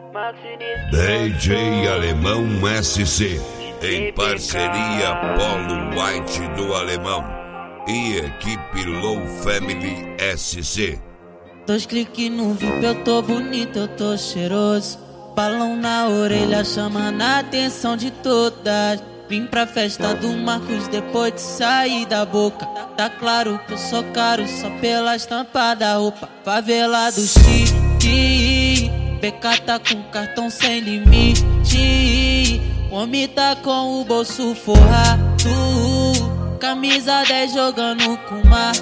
DJ Alemão SC, em parceria Polo White do Alemão e equipe Low Family SC. 2 cliques no VIP, eu tô bonito, eu tô cheiroso. Balão na orelha chamando a atenção de todas. Vim pra festa do Marcos depois de sair da boca. Tá claro que eu sou caro só pela estampa da roupa. Favela do X, BK tá com cartão sem limite. Homem tá com o bolso forrado. Camisa 10 jogando com mar.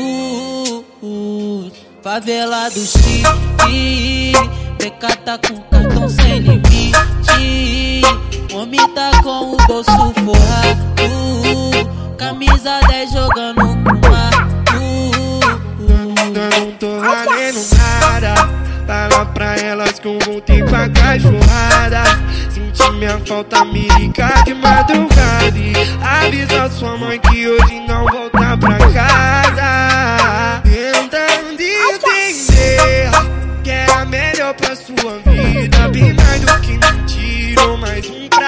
Favela do X, BK tá com cartão sem limite. Homem tá com o bolso forrado. Camisa 10 jogando com mar. Eu não tô valendo nada. Fala pra elas que eu voltei pra cachorrada. Senti minha falta, me ligar de madrugada e avisa sua mãe que hoje não volta pra casa. Tentando entender que era melhor pra sua vida, bem mais do que mentira ou mais um